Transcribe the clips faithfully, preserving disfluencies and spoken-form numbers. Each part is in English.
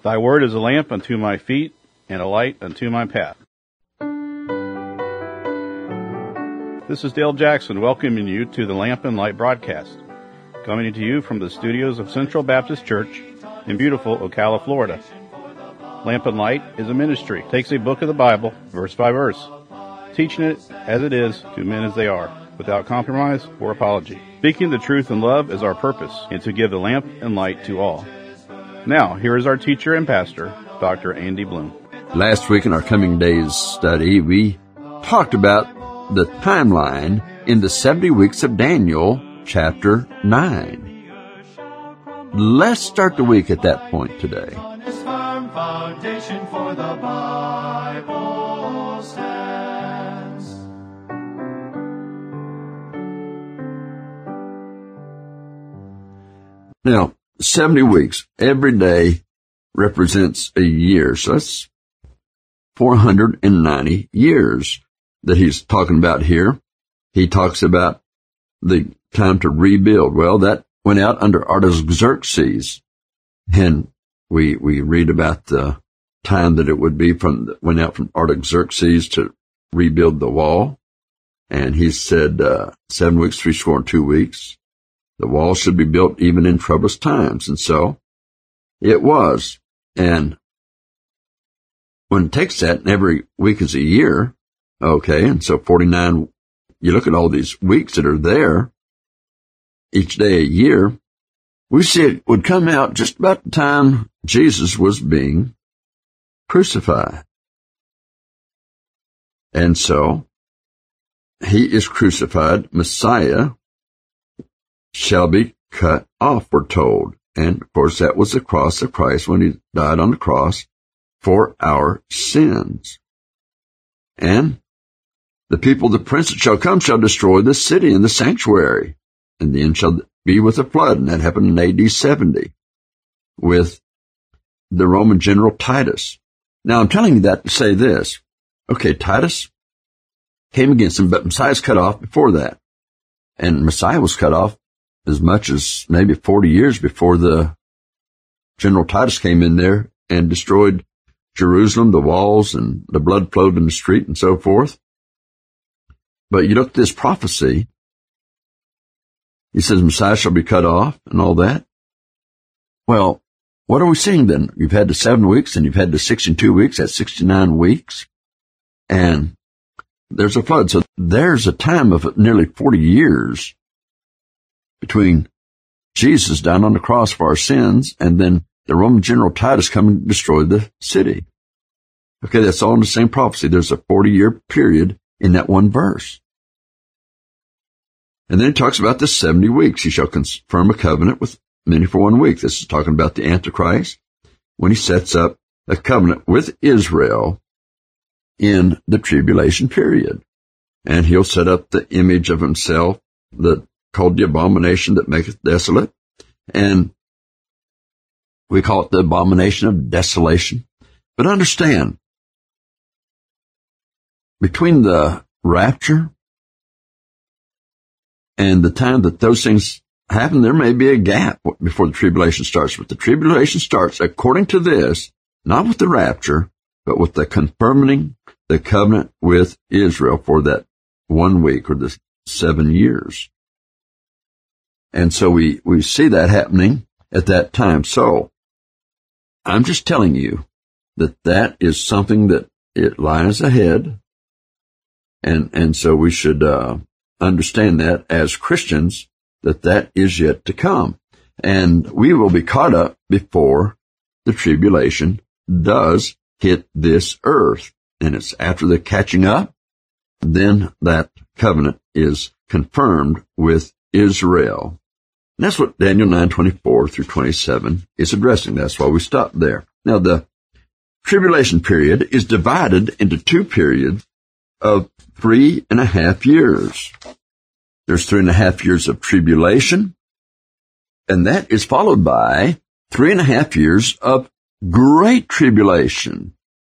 Thy word is a lamp unto my feet and a light unto my path. This is Dale Jackson welcoming you to the Lamp and Light broadcast, coming to you from the studios of Central Baptist Church in beautiful Ocala, Florida. Lamp and Light is a ministry. It takes a book of the Bible, verse by verse, teaching it as it is to men as they are, without compromise or apology. Speaking the truth in love is our purpose, and to give the lamp and light to all. Now, here is our teacher and pastor, Doctor Andy Bloom. Last week in our Coming Days study, we talked about the timeline in the seventy weeks of Daniel, chapter nine. Let's start the week at that point today. On this firm foundation for the Bible stands. Now, seventy weeks, every day represents a year, so that's four hundred ninety years that he's talking about here. He talks about the time to rebuild. Well, that went out under Artaxerxes, and we we read about the time that it would be from went out from Artaxerxes to rebuild the wall, and he said uh, seven weeks, three score and two weeks. The wall should be built even in troublous times, and so it was. And when it takes that, and every week is a year, okay, and so forty-nine, you look at all these weeks that are there, each day a year, we see it would come out just about the time Jesus was being crucified. And so, he is crucified, Messiah shall be cut off, we're told. And, of course, that was the cross of Christ when he died on the cross for our sins. And the people, the prince that shall come, shall destroy the city and the sanctuary, and the end shall be with a flood. And that happened in A D seventy with the Roman general Titus. Now, I'm telling you that to say this. Okay, Titus came against him, but Messiah's cut off before that. And Messiah was cut off as much as maybe forty years before the General Titus came in there and destroyed Jerusalem, the walls, and the blood flowed in the street and so forth. But you look at this prophecy, he says Messiah shall be cut off and all that. Well, what are we seeing then? You've had the seven weeks and you've had the sixty-two weeks, that's sixty-nine weeks, and there's a flood. So there's a time of nearly forty years between Jesus dying on the cross for our sins and then the Roman general Titus coming to destroy the city. Okay, that's all in the same prophecy. There's a forty-year period in that one verse. And then it talks about the seventy weeks. He shall confirm a covenant with many for one week. This is talking about the Antichrist when he sets up a covenant with Israel in the tribulation period. And he'll set up the image of himself, the called the abomination that maketh desolate, and we call it the abomination of desolation. But understand, between the rapture and the time that those things happen, there may be a gap before the tribulation starts. But the tribulation starts, according to this, not with the rapture, but with the confirming the covenant with Israel for that one week or the seven years. And so we, we see that happening at that time. So I'm just telling you that that is something that it lies ahead. And, and so we should, uh, understand that as Christians, that that is yet to come. And we will be caught up before the tribulation does hit this earth. And it's after the catching up, then that covenant is confirmed with Israel. And that's what Daniel nine twenty-four through twenty-seven is addressing. That's why we stopped there. Now, the tribulation period is divided into two periods of three and a half years. There's three and a half years of tribulation, and that is followed by three and a half years of great tribulation.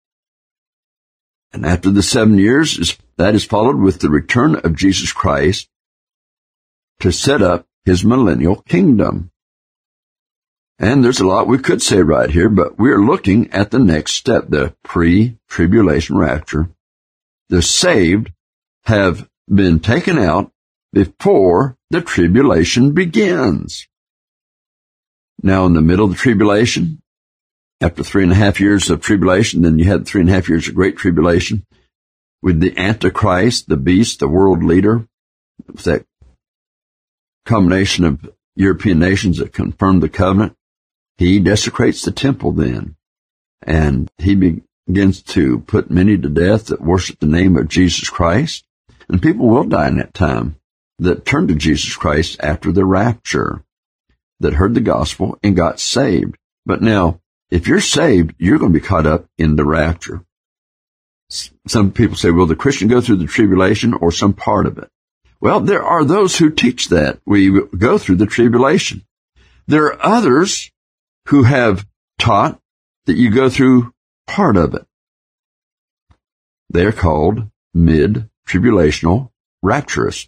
And after the seven years, is, that is followed with the return of Jesus Christ to set up his millennial kingdom. And there's a lot we could say right here, but we're looking at the next step, the pre-tribulation rapture. The saved have been taken out before the tribulation begins. Now, in the middle of the tribulation, after three and a half years of tribulation, then you had three and a half years of great tribulation with the Antichrist, the beast, the world leader, with that combination of European nations that confirmed the covenant. He desecrates the temple then, and he begins to put many to death that worship the name of Jesus Christ. And people will die in that time that turned to Jesus Christ after the rapture, that heard the gospel and got saved. But now, if you're saved, you're going to be caught up in the rapture. Some people say, will the Christian go through the tribulation or some part of it? Well, there are those who teach that we go through the tribulation. There are others who have taught that you go through part of it. They're called mid-tribulational rapturists.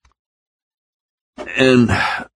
And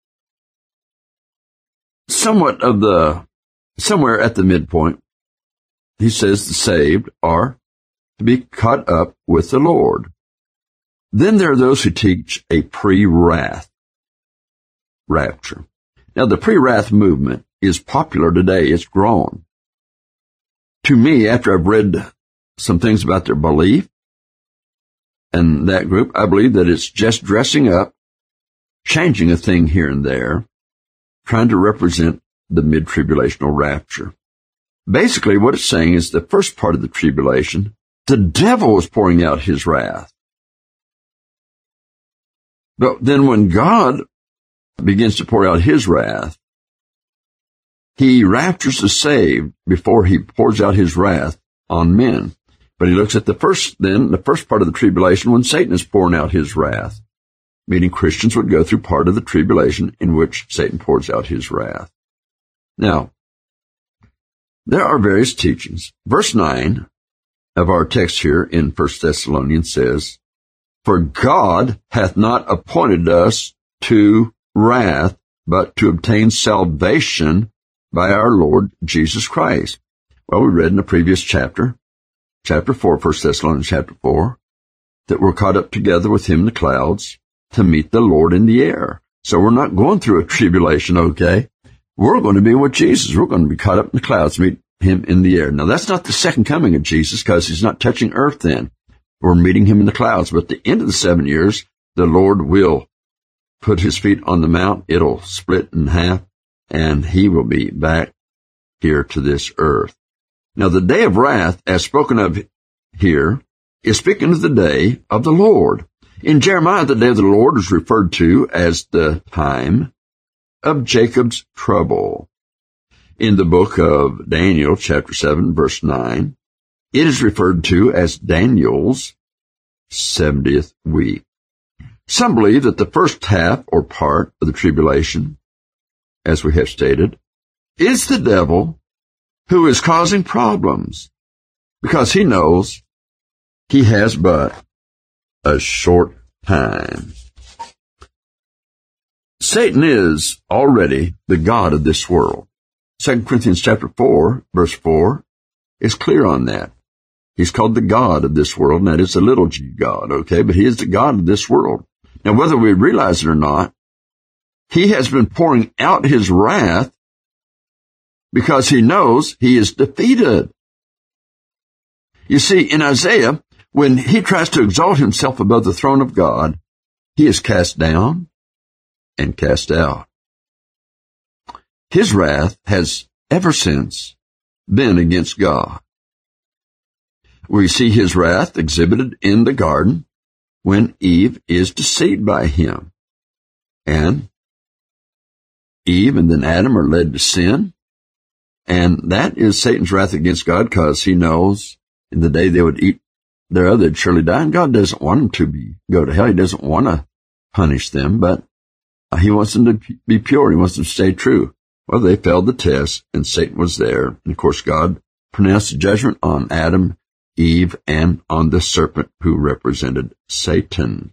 somewhat of the, somewhere at the midpoint, he says the saved are to be caught up with the Lord. Then there are those who teach a pre-wrath rapture. Now, the pre-wrath movement is popular today. It's grown. To me, after I've read some things about their belief and that group, I believe that it's just dressing up, changing a thing here and there, trying to represent the mid-tribulational rapture. Basically, what it's saying is the first part of the tribulation, the devil is pouring out his wrath. But then when God begins to pour out his wrath, he raptures the saved before he pours out his wrath on men. But he looks at the first, then, the first part of the tribulation when Satan is pouring out his wrath, meaning Christians would go through part of the tribulation in which Satan pours out his wrath. Now, there are various teachings. Verse nine of our text here in First Thessalonians says, for God hath not appointed us to wrath, but to obtain salvation by our Lord Jesus Christ. Well, we read in the previous chapter, chapter four, First Thessalonians chapter four, that we're caught up together with him in the clouds to meet the Lord in the air. So we're not going through a tribulation, okay? We're going to be with Jesus. We're going to be caught up in the clouds to meet him in the air. Now, that's not the second coming of Jesus because he's not touching earth then. We're meeting him in the clouds. But at the end of the seven years, the Lord will put his feet on the mount. It'll split in half, and he will be back here to this earth. Now, the day of wrath, as spoken of here, is speaking of the day of the Lord. In Jeremiah, the day of the Lord is referred to as the time of Jacob's trouble. In the book of Daniel, chapter seven, verse nine, it is referred to as Daniel's seventieth week. Some believe that the first half or part of the tribulation, as we have stated, is the devil who is causing problems because he knows he has but a short time. Satan is already the god of this world. Second Corinthians chapter four, verse four, is clear on that. He's called the god of this world, and that is a little g God, okay? But he is the god of this world. Now, whether we realize it or not, he has been pouring out his wrath because he knows he is defeated. You see, in Isaiah, when he tries to exalt himself above the throne of God, he is cast down and cast out. His wrath has ever since been against God. We see his wrath exhibited in the garden when Eve is deceived by him. And Eve and then Adam are led to sin. And that is Satan's wrath against God because he knows in the day they would eat thereof they'd surely die. And God doesn't want them to be go to hell. He doesn't want to punish them, but he wants them to be pure. He wants them to stay true. Well, they failed the test, and Satan was there. And, of course, God pronounced the judgment on Adam, Eve, and on the serpent who represented Satan.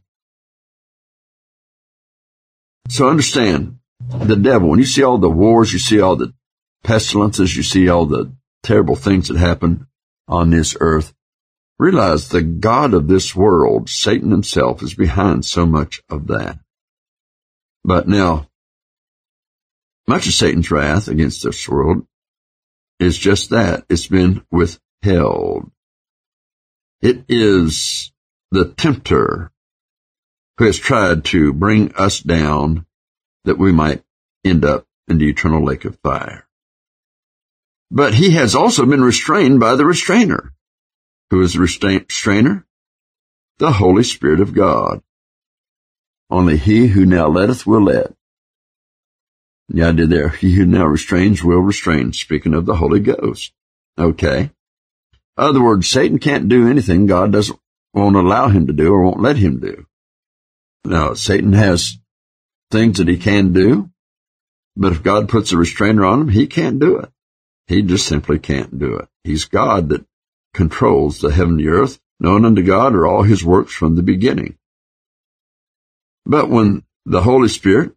So understand, the devil, when you see all the wars, you see all the pestilences, you see all the terrible things that happen on this earth, realize the God of this world, Satan himself, is behind so much of that. But now, much of Satan's wrath against this world is just that. It's been withheld. It is the tempter who has tried to bring us down that we might end up in the eternal lake of fire. But he has also been restrained by the restrainer. Who is the restrainer? The Holy Spirit of God. Only he who now letteth will let. Yeah, I did there. He who now restrains will restrain, speaking of the Holy Ghost. Okay. In other words, Satan can't do anything God doesn't won't allow him to do or won't let him do. Now, Satan has things that he can do, but if God puts a restrainer on him, he can't do it. He just simply can't do it. He's God that controls the heaven and the earth. Known unto God are all his works from the beginning. But when the Holy Spirit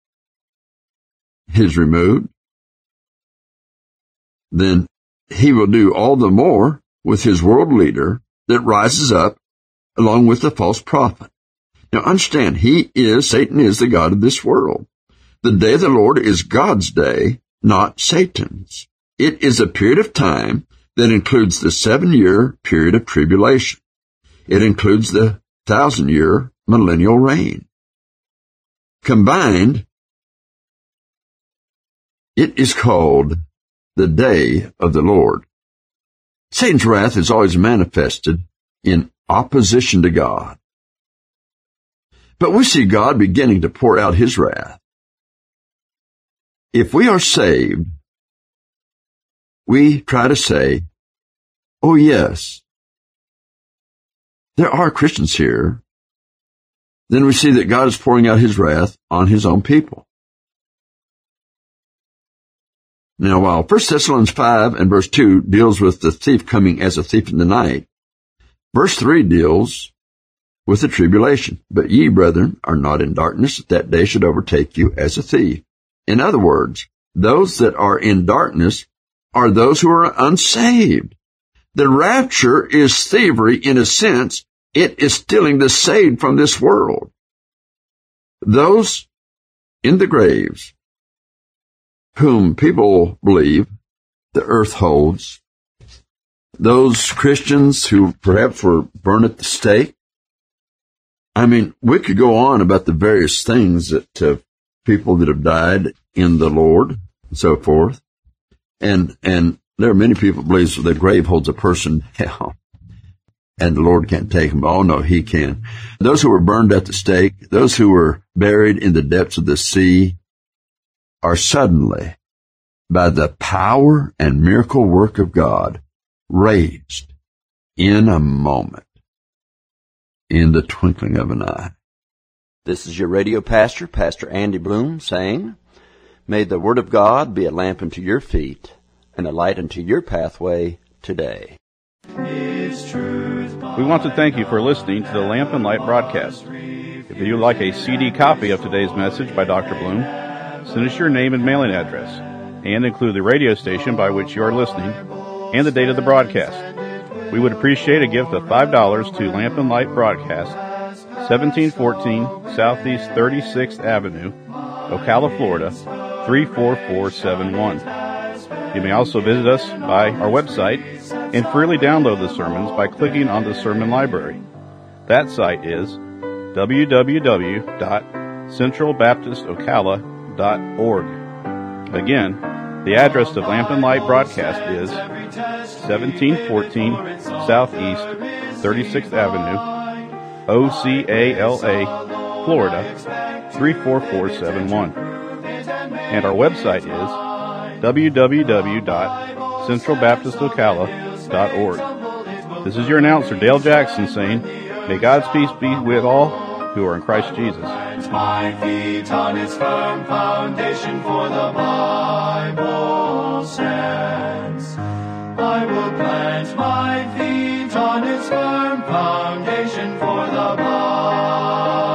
is removed, then he will do all the more with his world leader that rises up along with the false prophet. Now understand, he is, Satan is the God of this world. The day of the Lord is God's day, not Satan's. It is a period of time that includes the seven-year period of tribulation. It includes the thousand-year millennial reign. Combined, it is called the day of the Lord. Satan's wrath is always manifested in opposition to God. But we see God beginning to pour out his wrath. If we are saved, we try to say, oh yes, there are Christians here. Then we see that God is pouring out his wrath on his own people. Now, while First Thessalonians five and verse two deals with the thief coming as a thief in the night, verse three deals with the tribulation. But ye, brethren, are not in darkness, that that day should overtake you as a thief. In other words, those that are in darkness are those who are unsaved. The rapture is thievery in a sense. It is stealing the saved from this world. Those in the graves, whom people believe the earth holds, those Christians who perhaps were burned at the stake. I mean, we could go on about the various things that uh, people that have died in the Lord and so forth. And, and there are many people who believe the grave holds a person down and the Lord can't take them. Oh, no, he can. Those who were burned at the stake, those who were buried in the depths of the sea are suddenly, by the power and miracle work of God, raised in a moment, in the twinkling of an eye. This is your radio pastor, Pastor Andy Bloom, saying, may the Word of God be a lamp unto your feet and a light unto your pathway today. We want to thank you for listening to the Lamp and Light broadcast. If you would like a C D copy of today's message by Doctor Bloom, send us your name and mailing address, and include the radio station by which you are listening and the date of the broadcast. We would appreciate a gift of five dollars to Lamp and Light Broadcast, seventeen fourteen Southeast thirty-sixth Avenue, Ocala, Florida, three four four seven one. You may also visit us by our website and freely download the sermons by clicking on the sermon library. That site is w w w dot central baptist ocala dot org. Again, the address of Lamp and Light Broadcast is seventeen fourteen Southeast thirty-sixth Avenue, O C A L A, Florida, three four four seven one. And our website is w w w dot central baptist ocala dot org. This is your announcer, Dale Jackson, saying, may God's peace be with all who are in Christ Jesus. My feet on its firm foundation, for the Bible stands. I will plant my feet on its firm foundation, for the Bible